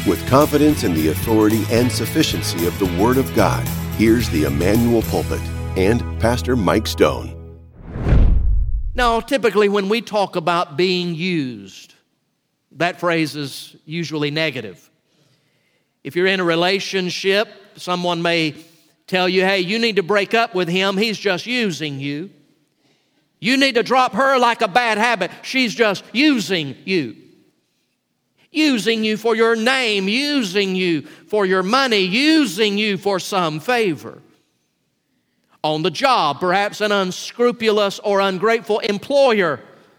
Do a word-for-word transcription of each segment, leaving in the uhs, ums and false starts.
With confidence in the authority and sufficiency of the Word of God, here's the Emmanuel Pulpit and Pastor Mike Stone. Now, typically when we talk about being used, that phrase is usually negative. If you're in a relationship, someone may tell you, hey, you need to break up with him. He's just using you. You need to drop her like a bad habit. She's just using you. Using you for your name, using you for your money, using you for some favor. On the job, perhaps an unscrupulous or ungrateful employer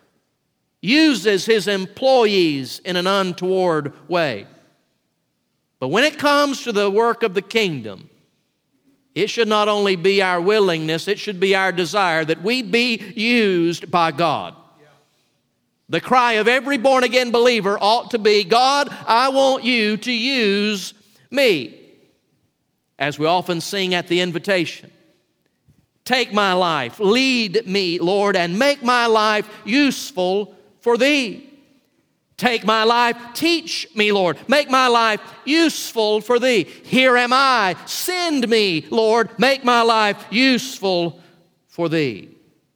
uses his employees in an untoward way. But when it comes to the work of the kingdom, it should not only be our willingness, it should be our desire that we be used by God. The cry of every born-again believer ought to be, God, I want you to use me. As we often sing at the invitation, take my life, lead me, Lord, and make my life useful for thee. Take my life, teach me, Lord, make my life useful for thee. Here am I, send me, Lord, make my life useful for thee.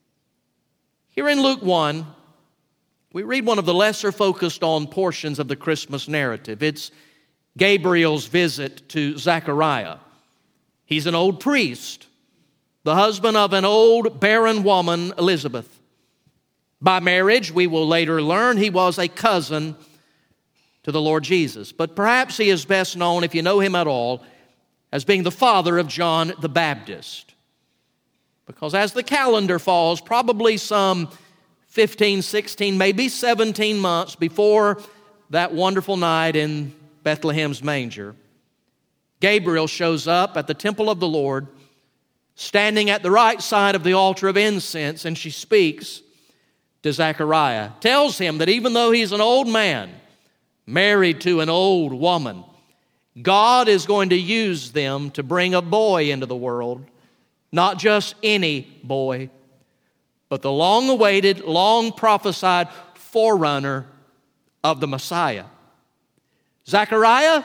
Here in Luke one, we read one of the lesser focused on portions of the Christmas narrative. It's Gabriel's visit to Zechariah. He's an old priest, the husband of an old barren woman, Elizabeth. By marriage, we will later learn, he was a cousin to the Lord Jesus. But perhaps he is best known, if you know him at all, as being the father of John the Baptist. Because as the calendar falls, probably some fifteen, sixteen, maybe seventeen months before that wonderful night in Bethlehem's manger, Gabriel shows up at the temple of the Lord, standing at the right side of the altar of incense, and she speaks to Zechariah, tells him that even though he's an old man, married to an old woman, God is going to use them to bring a boy into the world, not just any boy, but the long-awaited, long-prophesied forerunner of the Messiah. Zechariah,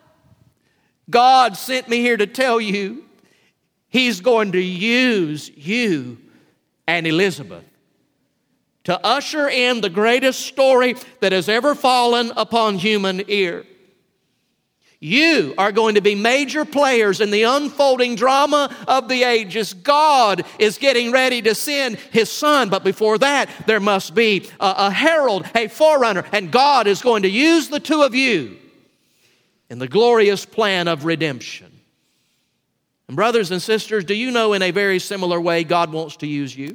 God sent me here to tell you He's going to use you and Elizabeth to usher in the greatest story that has ever fallen upon human ear. You are going to be major players in the unfolding drama of the ages. God is getting ready to send His Son, but before that, there must be a, a herald, a forerunner, and God is going to use the two of you in the glorious plan of redemption. And brothers and sisters, do you know in a very similar way God wants to use you?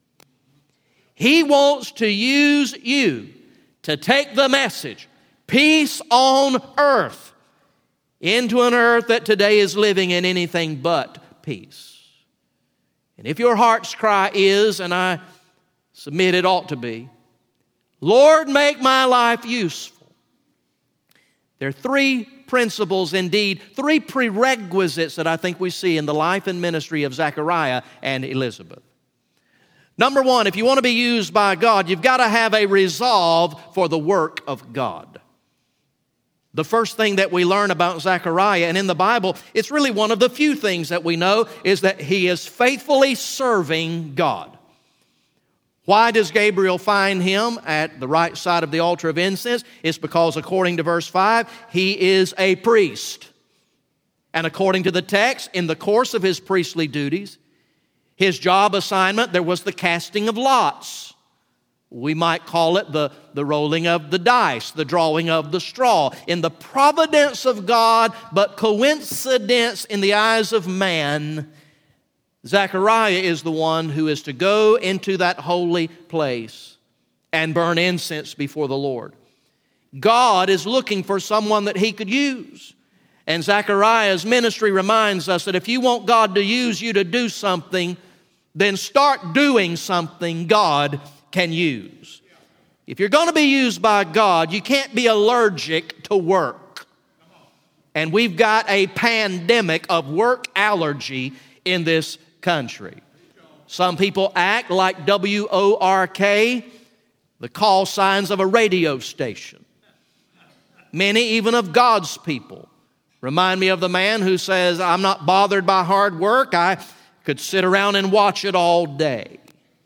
He wants to use you to take the message, peace on earth, into an earth that today is living in anything but peace. And if your heart's cry is, and I submit it ought to be, Lord, make my life useful. There are three principles, indeed, three prerequisites that I think we see in the life and ministry of Zechariah and Elizabeth. Number one, if you want to be used by God, you've got to have a resolve for the work of God. The first thing that we learn about Zechariah, and in the Bible, it's really one of the few things that we know, is that he is faithfully serving God. Why does Gabriel find him at the right side of the altar of incense? It's because, according to verse five, he is a priest. And according to the text, in the course of his priestly duties, his job assignment, there was the casting of lots. We might call it the, the rolling of the dice, the drawing of the straw. In the providence of God, but coincidence in the eyes of man, Zechariah is the one who is to go into that holy place and burn incense before the Lord. God is looking for someone that He could use. And Zechariah's ministry reminds us that if you want God to use you to do something, then start doing something God can use. If you're going to be used by God, you can't be allergic to work. And we've got a pandemic of work allergy in this country. Some people act like W O R K, the call signs of a radio station. many even of God's people. Remind me of the man who says, I'm not bothered by hard work. I could sit around and watch it all day.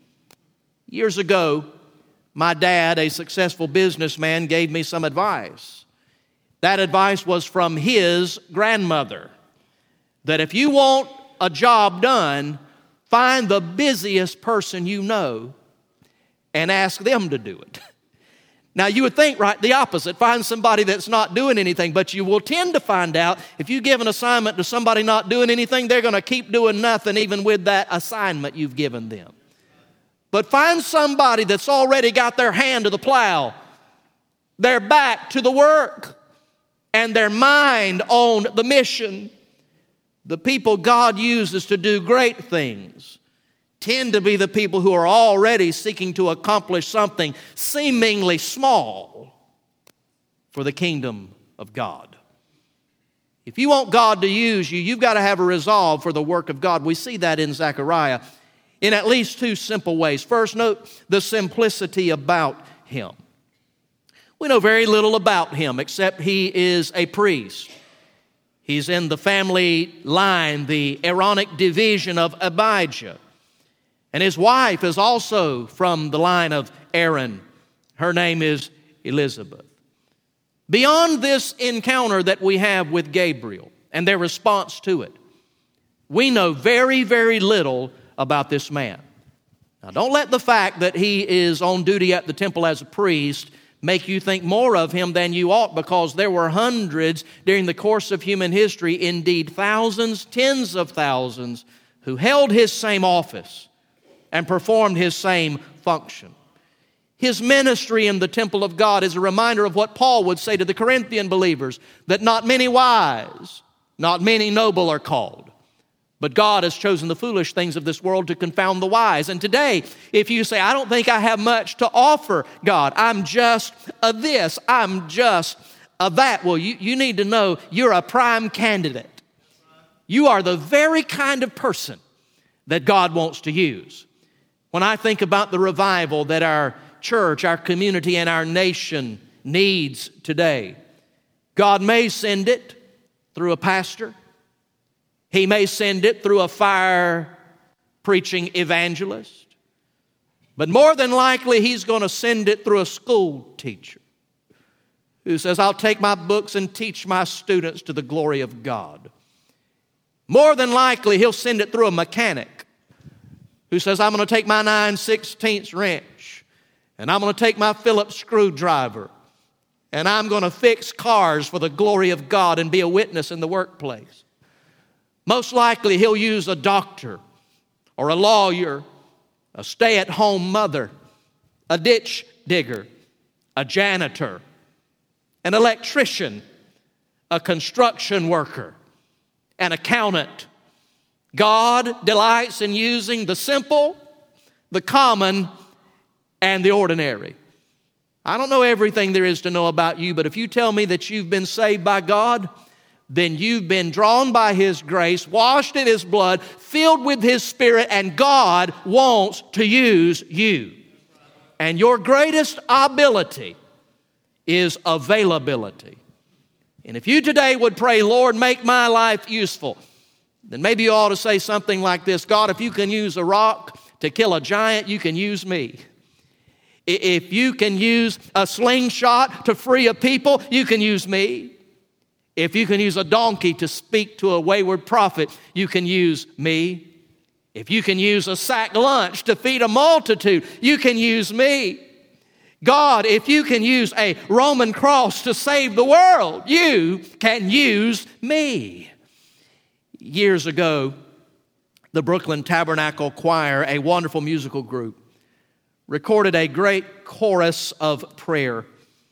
Years ago, my dad, a successful businessman, gave me some advice. That advice was from his grandmother, that if you want a job done, find the busiest person you know and ask them to do it. Now, you would think, right, the opposite. Find somebody that's not doing anything, but you will tend to find out if you give an assignment to somebody not doing anything, they're going to keep doing nothing even with that assignment you've given them. But find somebody that's already got their hand to the plow, their back to the work, and their mind on the mission. The people God uses to do great things tend to be the people who are already seeking to accomplish something seemingly small for the kingdom of God. If you want God to use you, you've got to have a resolve for the work of God. We see that in Zechariah in at least two simple ways. First, note the simplicity about him. We know very little about him except he is a priest. He's in the family line, the Aaronic division of Abijah. And his wife is also from the line of Aaron. Her name is Elizabeth. Beyond this encounter that we have with Gabriel and their response to it, we know very, very little about this man. Now, don't let the fact that he is on duty at the temple as a priest make you think more of him than you ought, because there were hundreds during the course of human history, indeed thousands, tens of thousands, who held his same office and performed his same function. His ministry in the temple of God is a reminder of what Paul would say to the Corinthian believers, that not many wise, not many noble are called, but God has chosen the foolish things of this world to confound the wise. And today, if you say, I don't think I have much to offer God, I'm just a this, I'm just a that, well, you, you need to know you're a prime candidate. You are the very kind of person that God wants to use. When I think about the revival that our church, our community, and our nation needs today, God may send it through a pastor. He may send it through a fire-preaching evangelist. But more than likely, He's going to send it through a school teacher who says, I'll take my books and teach my students to the glory of God. More than likely, He'll send it through a mechanic who says, I'm going to take my nine sixteenths wrench, and I'm going to take my Phillips screwdriver, and I'm going to fix cars for the glory of God and be a witness in the workplace. Most likely, he'll use a doctor or a lawyer, a stay-at-home mother, a ditch digger, a janitor, an electrician, a construction worker, an accountant. God delights in using the simple, the common, and the ordinary. I don't know everything there is to know about you, but if you tell me that you've been saved by God, then you've been drawn by His grace, washed in His blood, filled with His Spirit, and God wants to use you. And your greatest ability is availability. And if you today would pray, Lord, make my life useful, then maybe you ought to say something like this: God, if you can use a rock to kill a giant, you can use me. If you can use a slingshot to free a people, you can use me. If you can use a donkey to speak to a wayward prophet, you can use me. If you can use a sack lunch to feed a multitude, you can use me. God, if you can use a Roman cross to save the world, you can use me. Years ago, the Brooklyn Tabernacle Choir, a wonderful musical group, recorded a great chorus of prayer.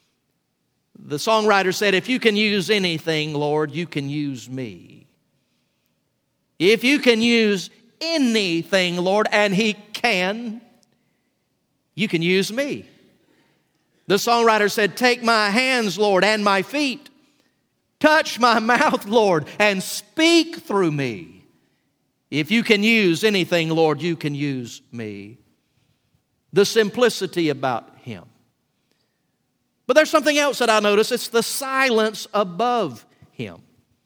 The songwriter said, if you can use anything, Lord, you can use me. If you can use anything, Lord, and He can, you can use me. The songwriter said, take my hands, Lord, and my feet. Touch my mouth, Lord, and speak through me. If you can use anything, Lord, you can use me. The simplicity about Him. But there's something else that I notice. It's the silence above him.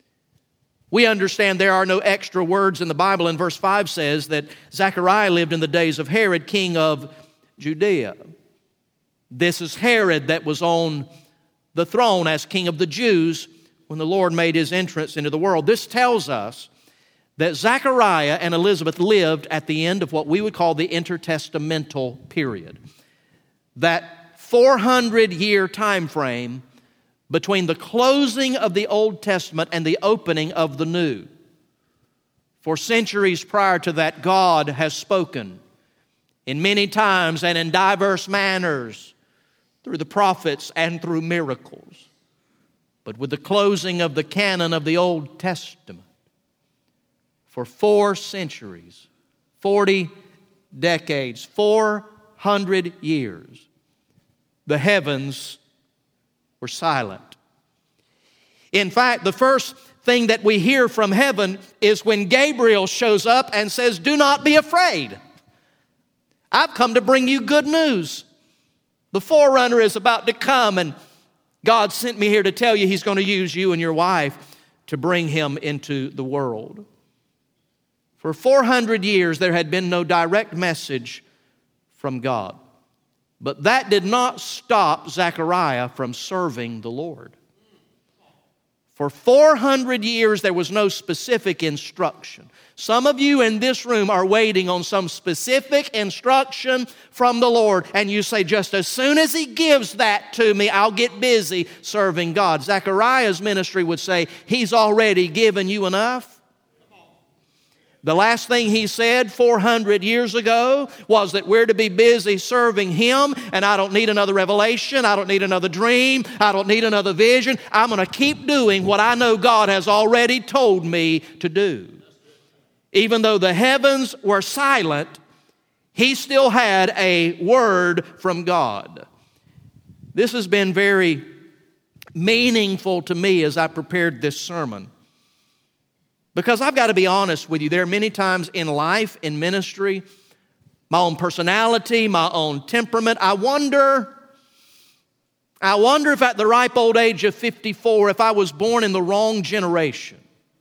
We understand there are no extra words in the Bible, and verse five says that Zechariah lived in the days of Herod, king of Judea. This is Herod that was on the throne as king of the Jews when the Lord made his entrance into the world. This tells us that Zechariah and Elizabeth lived at the end of what we would call the intertestamental period. That four hundred year time frame between the closing of the Old Testament and the opening of the New. For centuries prior to that, God has spoken in many times and in diverse manners through the prophets and through miracles. But with the closing of the canon of the Old Testament, for four centuries, forty decades, four hundred years, the heavens were silent. In fact, the first thing that we hear from heaven is when Gabriel shows up and says, "Do not be afraid. I've come to bring you good news. The forerunner is about to come, and God sent me here to tell you He's going to use you and your wife to bring Him into the world." For four hundred years, there had been no direct message from God. But that did not stop Zechariah from serving the Lord. For four hundred years, there was no specific instruction. Some of you in this room are waiting on some specific instruction from the Lord, and you say, just as soon as He gives that to me, I'll get busy serving God. Zechariah's ministry would say, He's already given you enough. The last thing he said four hundred years ago was that we're to be busy serving Him, and I don't need another revelation. I don't need another dream. I don't need another vision. I'm going to keep doing what I know God has already told me to do. Even though the heavens were silent, he still had a word from God. This has been very meaningful to me as I prepared this sermon. Because I've got to be honest with you, there are many times in life, in ministry, my own personality, my own temperament, I wonder, I wonder if at the ripe old age of fifty-four, if I was born in the wrong generation.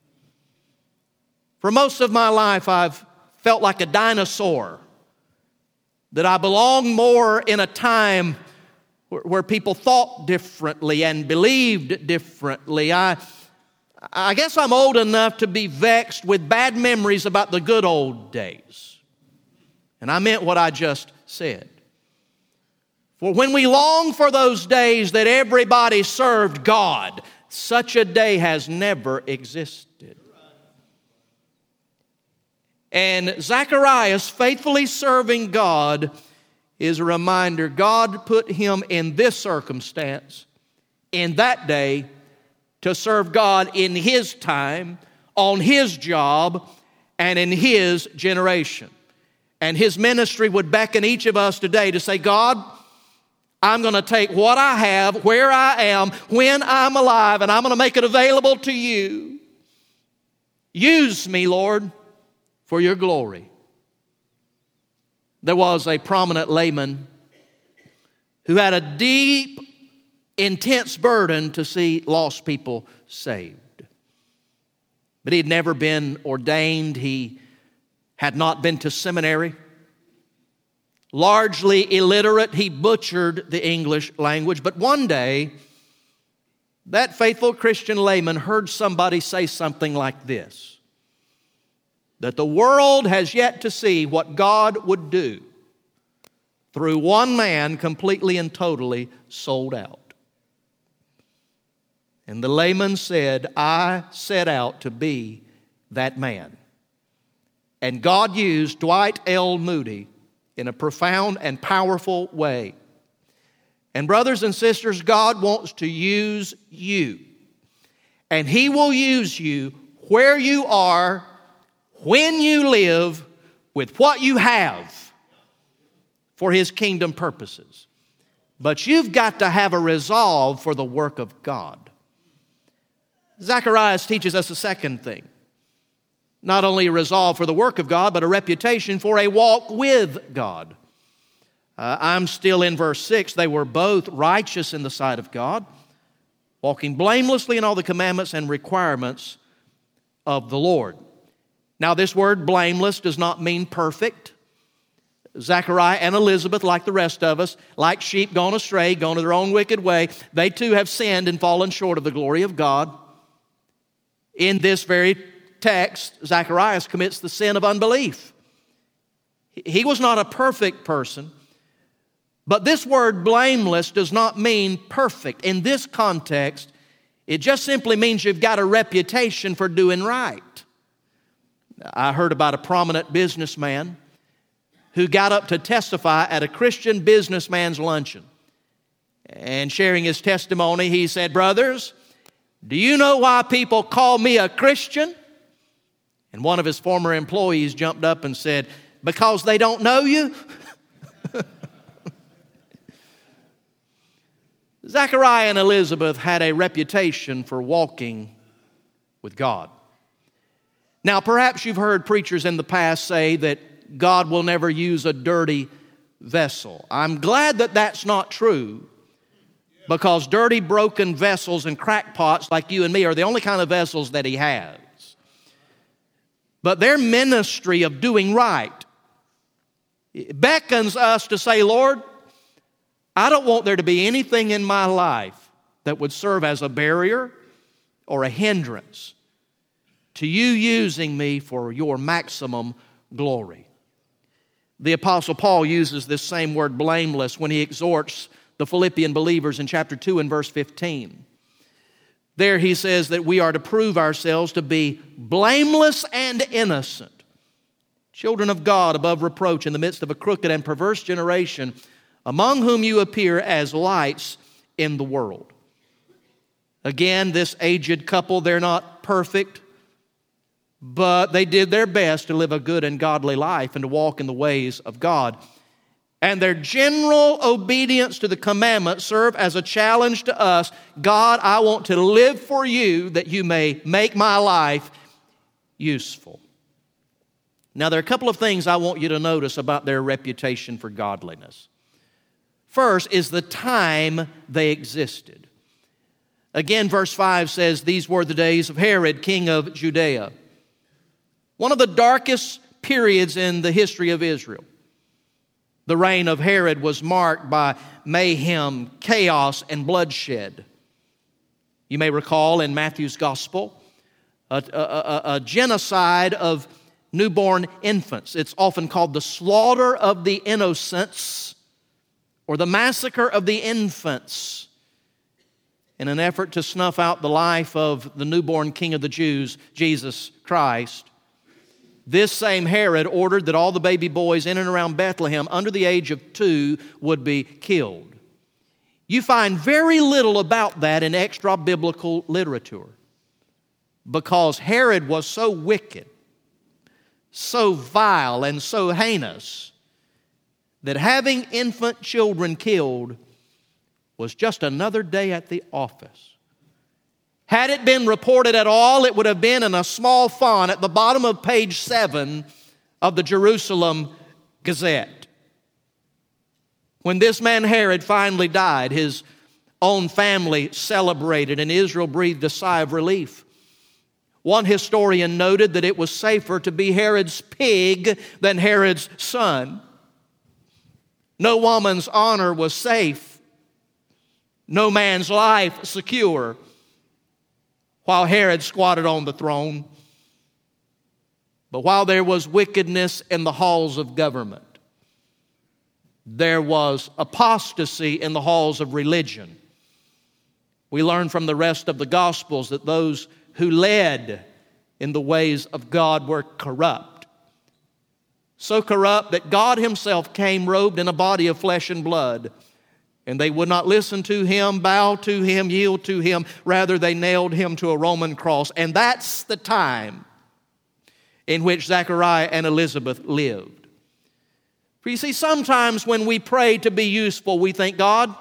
For most of my life, I've felt like a dinosaur, that I belong more in a time where, where people thought differently and believed differently. I I guess I'm old enough to be vexed with bad memories about the good old days. And I meant what I just said. For when we long for those days that everybody served God, such a day has never existed. And Zacharias faithfully serving God is a reminder God put him in this circumstance, in that day, to serve God in His time, on His job, and in His generation. And His ministry would beckon each of us today to say, God, I'm going to take what I have, where I am, when I'm alive, and I'm going to make it available to You. Use me, Lord, for Your glory. There was a prominent layman who had a deep, intense burden to see lost people saved. But he had never been ordained. He had not been to seminary. Largely illiterate, he butchered the English language. But one day, that faithful Christian layman heard somebody say something like this, that the world has yet to see what God would do through one man completely and totally sold out. And the layman said, I set out to be that man. And God used Dwight L. Moody in a profound and powerful way. And brothers and sisters, God wants to use you. And He will use you where you are, when you live, with what you have for His kingdom purposes. But you've got to have a resolve for the work of God. Zacharias teaches us a second thing. Not only a resolve for the work of God, but a reputation for a walk with God. Uh, I'm still in verse six. They were both righteous in the sight of God, walking blamelessly in all the commandments and requirements of the Lord. Now, this word blameless does not mean perfect. Zechariah and Elizabeth, like the rest of us, like sheep gone astray, gone to their own wicked way, they too have sinned and fallen short of the glory of God. In this very text, Zacharias commits the sin of unbelief. He was not a perfect person, but this word blameless does not mean perfect. In this context, it just simply means you've got a reputation for doing right. I heard about a prominent businessman who got up to testify at a Christian businessman's luncheon. And sharing his testimony, he said, "Brothers, do you know why people call me a Christian?" And one of his former employees jumped up and said, "Because they don't know you?" Zechariah and Elizabeth had a reputation for walking with God. Now, perhaps you've heard preachers in the past say that God will never use a dirty vessel. I'm glad that that's not true, because dirty, broken vessels and crackpots like you and me are the only kind of vessels that He has. But their ministry of doing right beckons us to say, "Lord, I don't want there to be anything in my life that would serve as a barrier or a hindrance to you using me for your maximum glory." The Apostle Paul uses this same word blameless when he exhorts the Philippian believers in chapter two and verse fifteen. There he says that we are to prove ourselves to be blameless and innocent, children of God above reproach in the midst of a crooked and perverse generation, among whom you appear as lights in the world. Again, this aged couple, they're not perfect, but they did their best to live a good and godly life and to walk in the ways of God. And their general obedience to the commandments serve as a challenge to us. God, I want to live for you that you may make my life useful. Now, there are a couple of things I want you to notice about their reputation for godliness. First is the time they existed. Again, verse five says, "These were the days of Herod, king of Judea." One of the darkest periods in the history of Israel. The reign of Herod was marked by mayhem, chaos, and bloodshed. You may recall in Matthew's gospel, a, a, a, a genocide of newborn infants. It's often called the slaughter of the innocents, or the massacre of the infants, in an effort to snuff out the life of the newborn King of the Jews, Jesus Christ. This same Herod ordered that all the baby boys in and around Bethlehem under the age of two would be killed. You find very little about that in extra-biblical literature, because Herod was so wicked, so vile, and so heinous that having infant children killed was just another day at the office. Had it been reported at all, it would have been in a small font at the bottom of page seven of the Jerusalem Gazette. When this man Herod finally died, his own family celebrated, and Israel breathed a sigh of relief. One historian noted that it was safer to be Herod's pig than Herod's son. No woman's honor was safe, no man's life secure, while Herod squatted on the throne. But while there was wickedness in the halls of government, there was apostasy in the halls of religion. We learn from the rest of the Gospels that those who led in the ways of God were corrupt. So corrupt that God Himself came robed in a body of flesh and blood, and they would not listen to Him, bow to Him, yield to Him. Rather, they nailed Him to a Roman cross. And that's the time in which Zechariah and Elizabeth lived. For you see, sometimes when we pray to be useful, we think, God,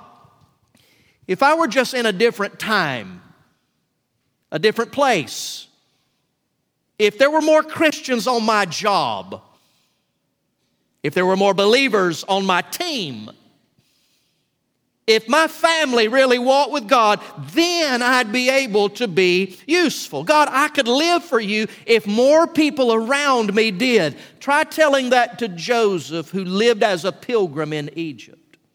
if I were just in a different time, a different place, if there were more Christians on my job, if there were more believers on my team, if my family really walked with God, then I'd be able to be useful. God, I could live for you if more people around me did. Try telling that to Joseph, who lived as a pilgrim in Egypt.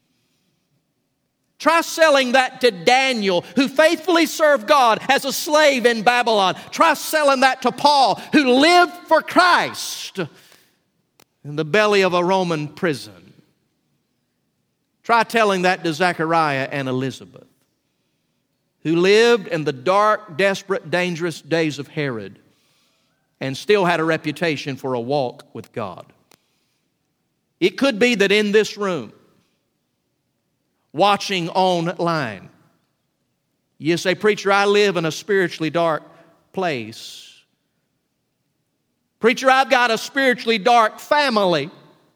Try selling that to Daniel, who faithfully served God as a slave in Babylon. Try selling that to Paul, who lived for Christ in the belly of a Roman prison. Try telling that to Zechariah and Elizabeth, who lived in the dark, desperate, dangerous days of Herod and still had a reputation for a walk with God. It could be that in this room, watching online, you say, "Preacher, I live in a spiritually dark place. Preacher, I've got a spiritually dark family.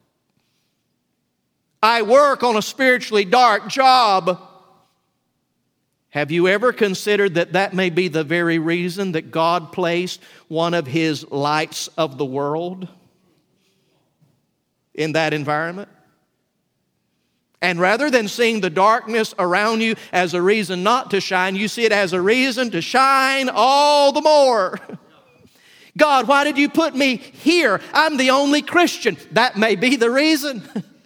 I work on a spiritually dark job." Have you ever considered that that may be the very reason that God placed one of His lights of the world in that environment? And rather than seeing the darkness around you as a reason not to shine, you see it as a reason to shine all the more. God, why did you put me here? I'm the only Christian. That may be the reason.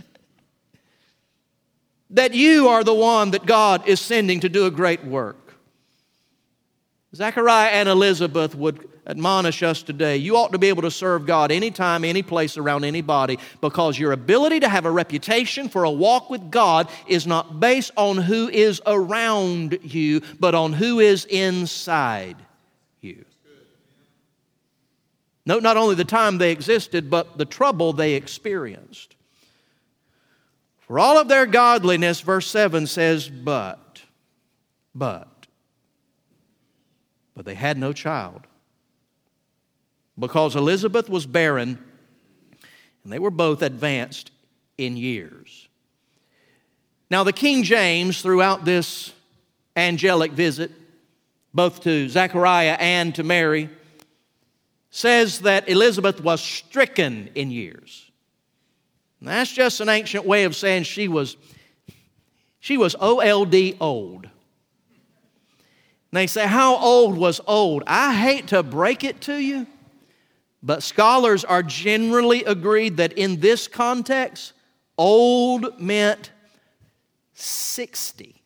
That you are the one that God is sending to do a great work. Zechariah and Elizabeth would admonish us today. You ought to be able to serve God anytime, any place, around anybody, because your ability to have a reputation for a walk with God is not based on who is around you, but on who is inside you. Note not only the time they existed, but the trouble they experienced. For all of their godliness, verse seven says, but, but, but they had no child, because Elizabeth was barren, and they were both advanced in years. Now the King James, throughout this angelic visit, both to Zechariah and to Mary, says that Elizabeth was stricken in years. And that's just an ancient way of saying she was, she was O L D old. And they say, how old was old? I hate to break it to you, but scholars are generally agreed that in this context, old meant sixty.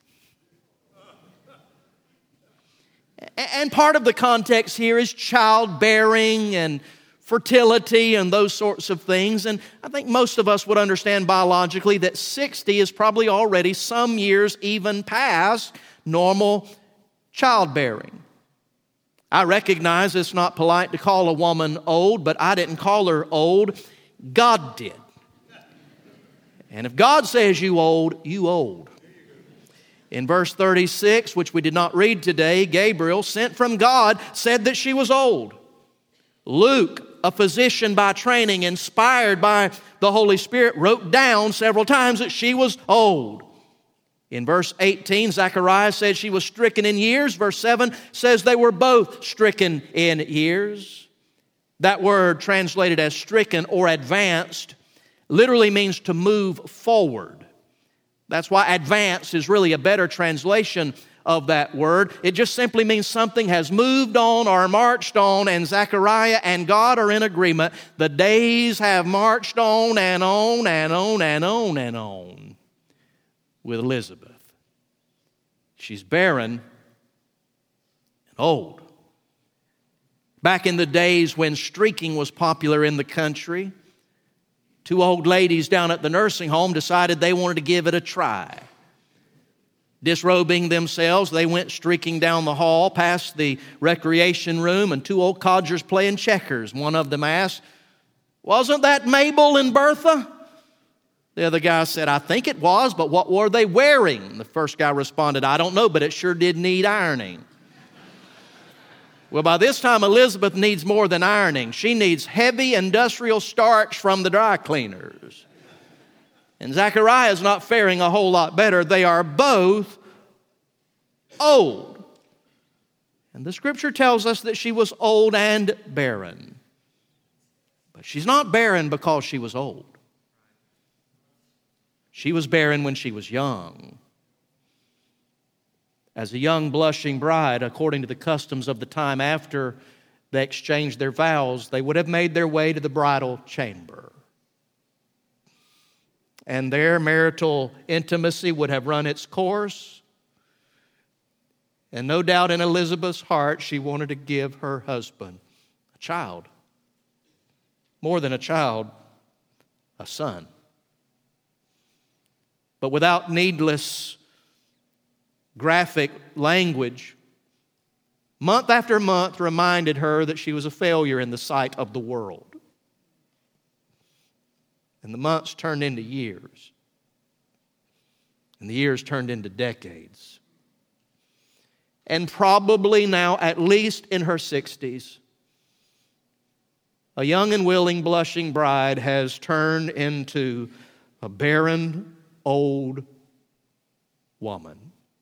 And part of the context here is childbearing and fertility and those sorts of things. And I think most of us would understand biologically that sixty is probably already some years even past normal childbearing. I recognize it's not polite to call a woman old, but I didn't call her old. God did. And if God says you old, you old. In verse thirty-six, which we did not read today, Gabriel, sent from God, said that she was old. Luke, a physician by training, inspired by the Holy Spirit, wrote down several times that she was old. In verse eighteen, Zechariah said she was stricken in years. Verse seven says they were both stricken in years. That word translated as stricken or advanced literally means to move forward. That's why advance is really a better translation of that word. It just simply means something has moved on or marched on, and Zechariah and God are in agreement. The days have marched on and on and on and on and on with Elizabeth. She's barren and old. Back in the days when streaking was popular in the country, two old ladies down at the nursing home decided they wanted to give it a try. Disrobing themselves, they went streaking down the hall past the recreation room, and two old codgers playing checkers. One of them asked, "Wasn't that Mabel and Bertha?" The other guy said, "I think it was, but what were they wearing?" The first guy responded, "I don't know, but it sure did need ironing." Well, by this time, Elizabeth needs more than ironing. She needs heavy industrial starch from the dry cleaners. And Zechariah is not faring a whole lot better. They are both old. And the Scripture tells us that she was old and barren. But she's not barren because she was old. She was barren when she was young. As a young blushing bride, according to the customs of the time after they exchanged their vows, they would have made their way to the bridal chamber. And their marital intimacy would have run its course. And no doubt in Elizabeth's heart, she wanted to give her husband a child. More than a child, a son. But without needless graphic language, month after month reminded her that she was a failure in the sight of the world. And the months turned into years. And the years turned into decades. And probably now, at least in her sixties, a young and willing, blushing bride has turned into a barren, old woman.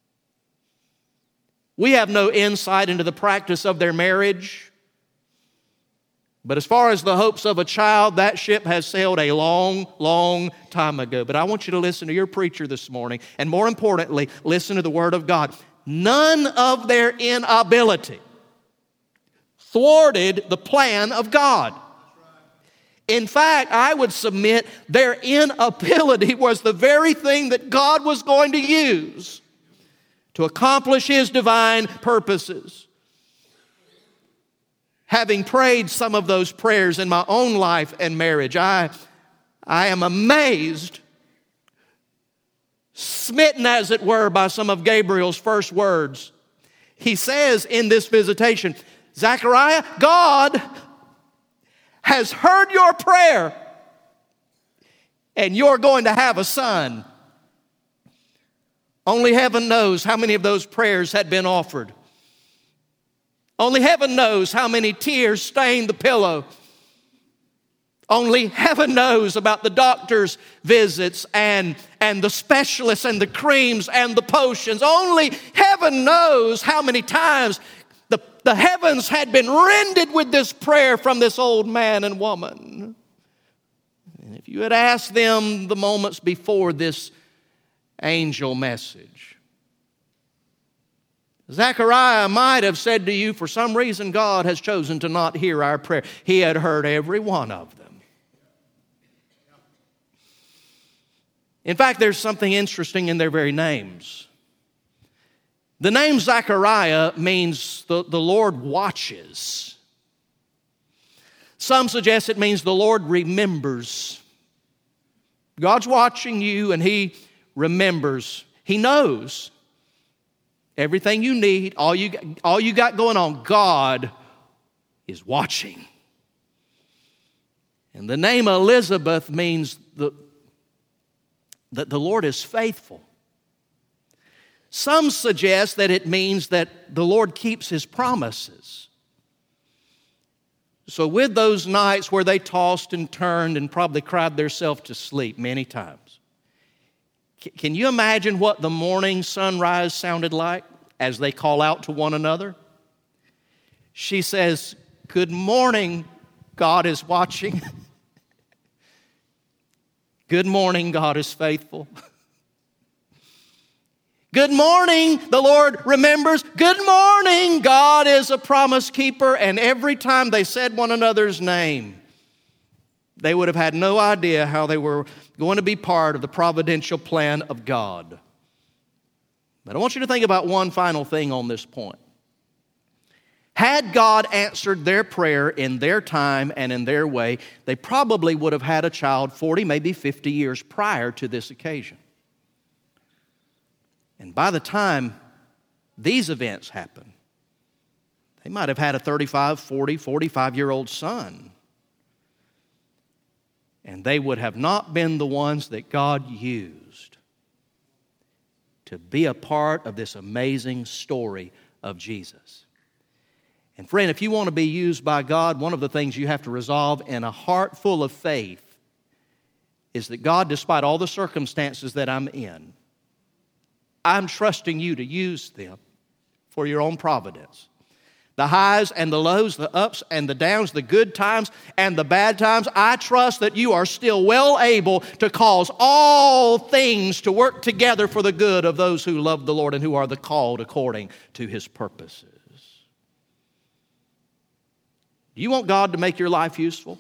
We have no insight into the practice of their marriage. But as far as the hopes of a child, that ship has sailed a long, long time ago. But I want you to listen to your preacher this morning. And more importantly, listen to the Word of God. None of their inability thwarted the plan of God. In fact, I would submit their inability was the very thing that God was going to use to accomplish His divine purposes. Having prayed some of those prayers in my own life and marriage, I, I am amazed, smitten as it were by some of Gabriel's first words. He says in this visitation, Zechariah, God has heard your prayer and you're going to have a son. Only heaven knows how many of those prayers had been offered. Only heaven knows how many tears stained the pillow. Only heaven knows about the doctor's visits and, and the specialists and the creams and the potions. Only heaven knows how many times the, the heavens had been rended with this prayer from this old man and woman. And if you had asked them the moments before this angel message, Zechariah might have said to you, for some reason God has chosen to not hear our prayer. He had heard every one of them. In fact, there's something interesting in their very names. The name Zechariah means the, the Lord watches. Some suggest it means the Lord remembers. God's watching you and He remembers. He knows. Everything you need, all you, all you got going on, God is watching. And the name Elizabeth means the, that the Lord is faithful. Some suggest that it means that the Lord keeps His promises. So with those nights where they tossed and turned and probably cried themselves to sleep many times, can you imagine what the morning sunrise sounded like as they call out to one another? She says, good morning, God is watching. Good morning, God is faithful. Good morning, the Lord remembers. Good morning, God is a promise keeper. And every time they said one another's name, they would have had no idea how they were going to be part of the providential plan of God. But I want you to think about one final thing on this point. Had God answered their prayer in their time and in their way, they probably would have had a child forty, maybe fifty years prior to this occasion. And by the time these events happen, they might have had a thirty-five, forty, forty-five-year-old son. And they would have not been the ones that God used to be a part of this amazing story of Jesus. And friend, if you want to be used by God, one of the things you have to resolve in a heart full of faith is that God, despite all the circumstances that I'm in, I'm trusting you to use them for your own providence. The highs and the lows, the ups and the downs, the good times and the bad times, I trust that you are still well able to cause all things to work together for the good of those who love the Lord and who are the called according to His purposes. Do you want God to make your life useful?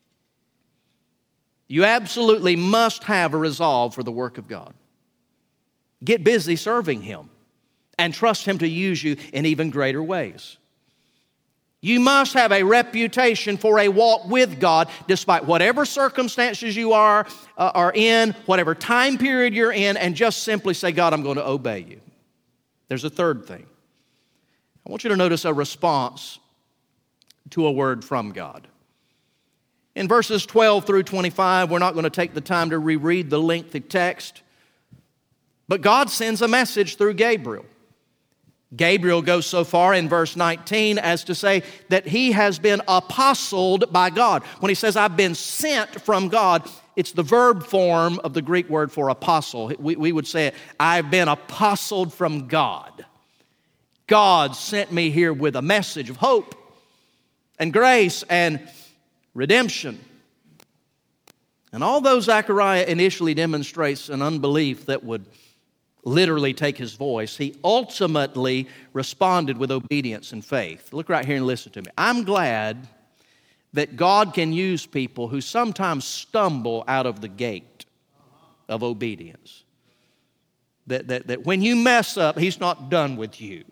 You absolutely must have a resolve for the work of God. Get busy serving Him and trust Him to use you in even greater ways. You must have a reputation for a walk with God despite whatever circumstances you are, uh, are in, whatever time period you're in, and just simply say, God, I'm going to obey you. There's a third thing. I want you to notice a response to a word from God. In verses twelve through twenty-five, we're not going to take the time to reread the lengthy text, but God sends a message through Gabriel. Gabriel goes so far in verse nineteen as to say that he has been apostled by God. When he says, I've been sent from God, it's the verb form of the Greek word for apostle. We, we would say, I've been apostled from God. God sent me here with a message of hope and grace and redemption. And although Zechariah initially demonstrates an unbelief that would literally take his voice, he ultimately responded with obedience and faith. Look right here and listen to me. I'm glad that God can use people who sometimes stumble out of the gate of obedience. That, that, that when you mess up, He's not done with you.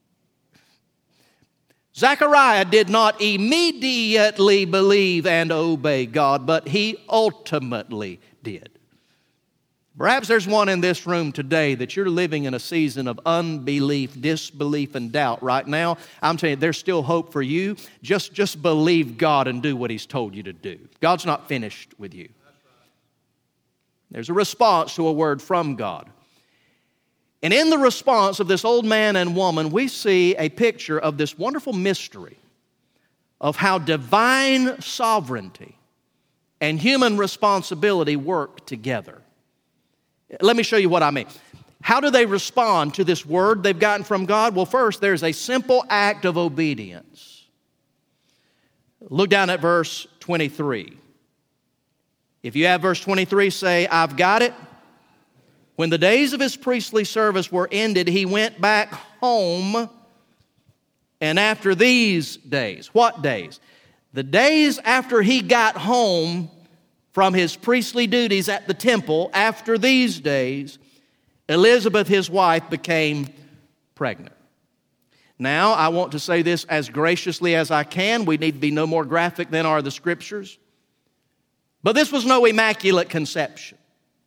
Zechariah did not immediately believe and obey God, but he ultimately did. Perhaps there's one in this room today that you're living in a season of unbelief, disbelief, and doubt right now. I'm telling you, there's still hope for you. Just, just believe God and do what He's told you to do. God's not finished with you. There's a response to a word from God. And in the response of this old man and woman, we see a picture of this wonderful mystery of how divine sovereignty and human responsibility work together. Let me show you what I mean. How do they respond to this word they've gotten from God? Well, first, there's a simple act of obedience. Look down at verse twenty-three. If you have verse twenty-three, say, I've got it. When the days of his priestly service were ended, he went back home. And after these days, what days? The days after he got home from his priestly duties at the temple, after these days, Elizabeth, his wife, became pregnant. Now, I want to say this as graciously as I can. We need to be no more graphic than are the Scriptures. But this was no immaculate conception.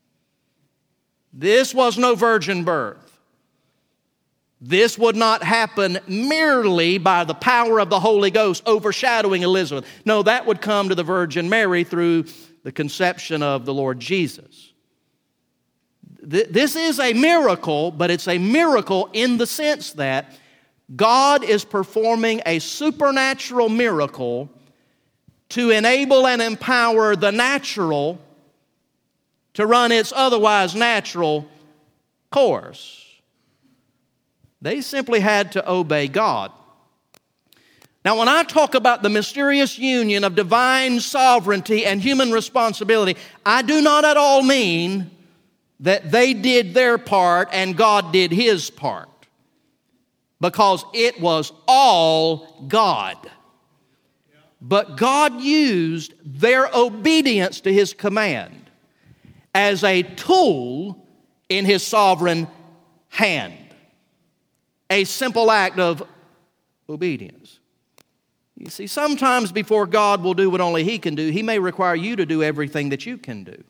This was no virgin birth. This would not happen merely by the power of the Holy Ghost overshadowing Elizabeth. No, that would come to the Virgin Mary through the conception of the Lord Jesus. This is a miracle, but it's a miracle in the sense that God is performing a supernatural miracle to enable and empower the natural to run its otherwise natural course. They simply had to obey God. Now, when I talk about the mysterious union of divine sovereignty and human responsibility, I do not at all mean that they did their part and God did His part, because it was all God. But God used their obedience to His command as a tool in His sovereign hand. A simple act of obedience. You see, sometimes before God will do what only He can do, He may require you to do everything that you can do.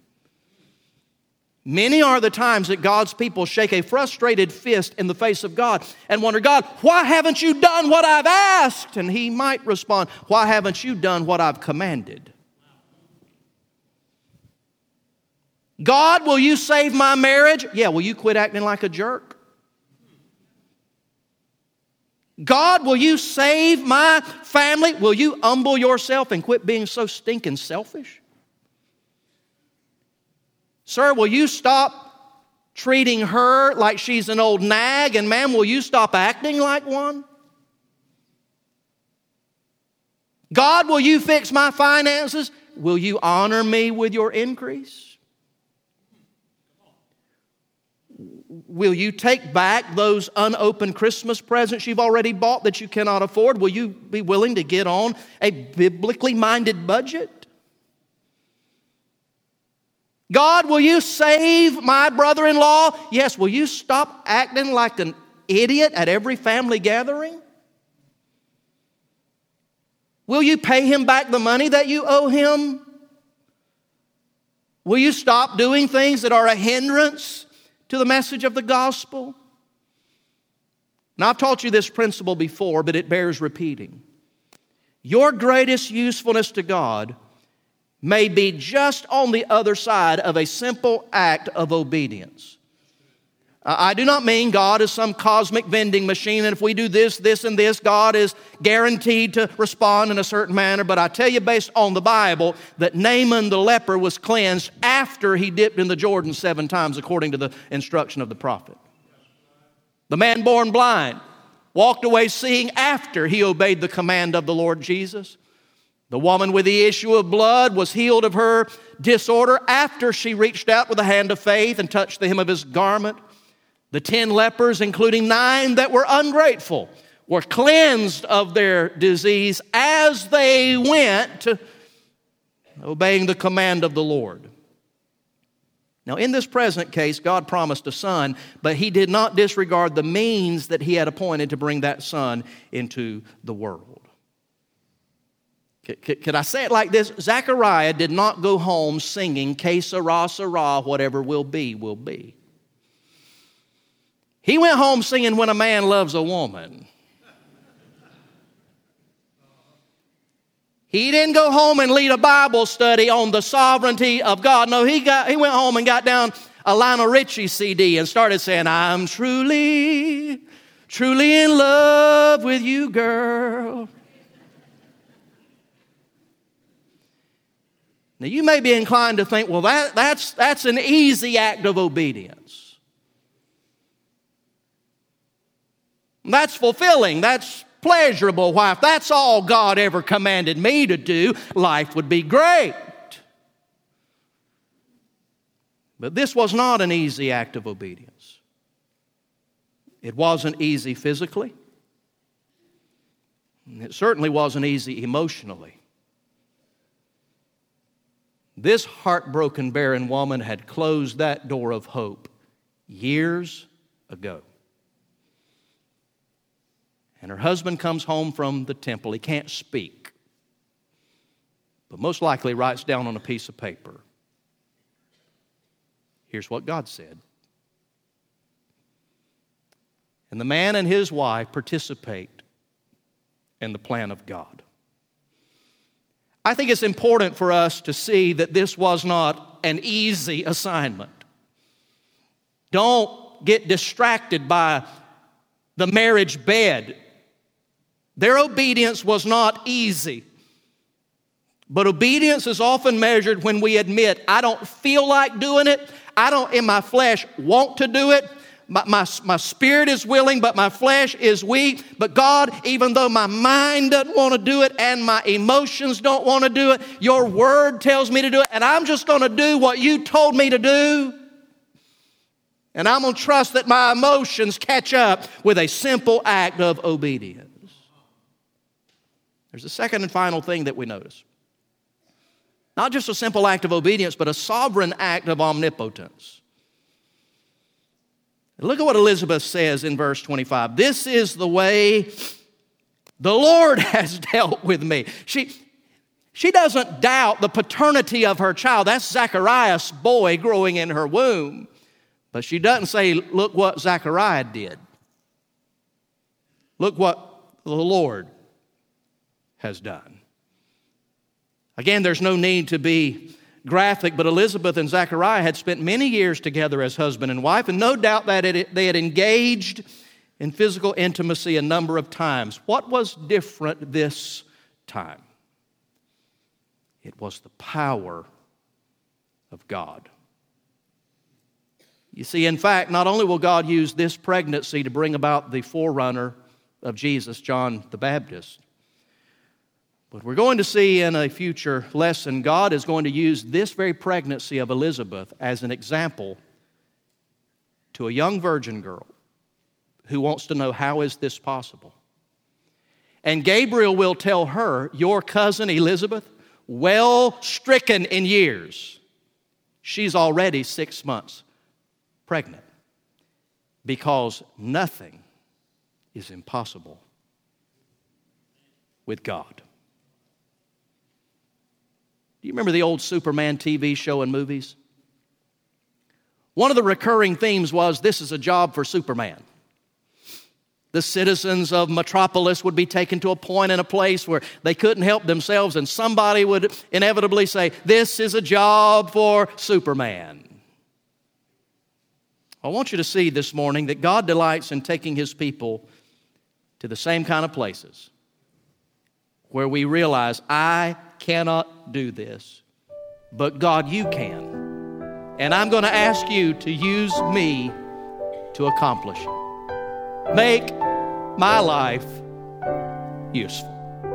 Many are the times that God's people shake a frustrated fist in the face of God and wonder, God, why haven't you done what I've asked? And He might respond, why haven't you done what I've commanded? God, will you save my marriage? Yeah, will you quit acting like a jerk? God, will you save my family? Will you humble yourself and quit being so stinking selfish? Sir, will you stop treating her like she's an old nag? And ma'am, will you stop acting like one? God, will you fix my finances? Will you honor me with your increase? Will you take back those unopened Christmas presents you've already bought that you cannot afford? Will you be willing to get on a biblically minded budget? God, will you save my brother-in-law? Yes, will you stop acting like an idiot at every family gathering? Will you pay him back the money that you owe him? Will you stop doing things that are a hindrance to the message of the gospel? Now, I've taught you this principle before, but it bears repeating. Your greatest usefulness to God may be just on the other side of a simple act of obedience. I do not mean God is some cosmic vending machine, and if we do this, this, and this, God is guaranteed to respond in a certain manner. But I tell you, based on the Bible, that Naaman the leper was cleansed after he dipped in the Jordan seven times, according to the instruction of the prophet. The man born blind walked away seeing after he obeyed the command of the Lord Jesus. The woman with the issue of blood was healed of her disorder after she reached out with the hand of faith and touched the hem of his garment. The ten lepers, including nine that were ungrateful, were cleansed of their disease as they went, obeying the command of the Lord. Now, in this present case, God promised a son, but he did not disregard the means that he had appointed to bring that son into the world. Could I say it like this? Zechariah did not go home singing, "Que sera, sera, whatever will be, will be." He went home singing, "When a man loves a woman." He didn't go home and lead a Bible study on the sovereignty of God. No, he got he went home and got down a Lionel Richie C D and started saying, "I'm truly, truly in love with you, girl." Now, you may be inclined to think, well, that, that's, that's an easy act of obedience. That's fulfilling. That's pleasurable. Why, if that's all God ever commanded me to do, life would be great. But this was not an easy act of obedience. It wasn't easy physically. It certainly wasn't easy emotionally. This heartbroken, barren woman had closed that door of hope years ago. And her husband comes home from the temple. He can't speak, but most likely writes down on a piece of paper, here's what God said. And the man and his wife participate in the plan of God. I think it's important for us to see that this was not an easy assignment. Don't get distracted by the marriage bed. Their obedience was not easy. But obedience is often measured when we admit, I don't feel like doing it. I don't, in my flesh, want to do it. My, my, my spirit is willing, but my flesh is weak. But God, even though my mind doesn't want to do it and my emotions don't want to do it, your word tells me to do it, and I'm just going to do what you told me to do. And I'm going to trust that my emotions catch up with a simple act of obedience. There's a second and final thing that we notice. Not just a simple act of obedience, but a sovereign act of omnipotence. Look at what Elizabeth says in verse twenty-five. This is the way the Lord has dealt with me. She, she doesn't doubt the paternity of her child. That's Zacharias' boy growing in her womb. But she doesn't say, look what Zachariah did. Look what the Lord has done. Again, there's no need to be graphic, but Elizabeth and Zechariah had spent many years together as husband and wife, and no doubt that it, they had engaged in physical intimacy a number of times. What was different this time? It was the power of God. You see, in fact, not only will God use this pregnancy to bring about the forerunner of Jesus, John the Baptist, But we're going to see in a future lesson, God is going to use this very pregnancy of Elizabeth as an example to a young virgin girl who wants to know, how is this possible? And Gabriel will tell her, your cousin Elizabeth, well stricken in years, she's already six months pregnant, because nothing is impossible with God. Do you remember the old Superman T V show and movies? One of the recurring themes was, this is a job for Superman. The citizens of Metropolis would be taken to a point in a place where they couldn't help themselves, and somebody would inevitably say, this is a job for Superman. I want you to see this morning that God delights in taking His people to the same kind of places where we realize, I cannot do this, but God, you can. And I'm going to ask you to use me to accomplish it. Make my life useful.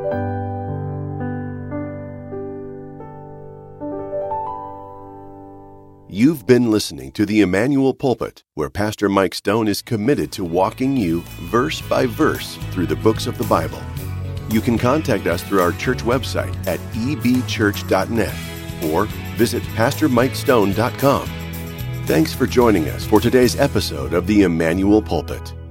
You've been listening to the Emmanuel Pulpit, where Pastor Mike Stone is committed to walking you verse by verse through the books of the Bible. You can contact us through our church website at e b church dot net or visit pastor mike stone dot com. Thanks for joining us for today's episode of the Emmanuel Pulpit.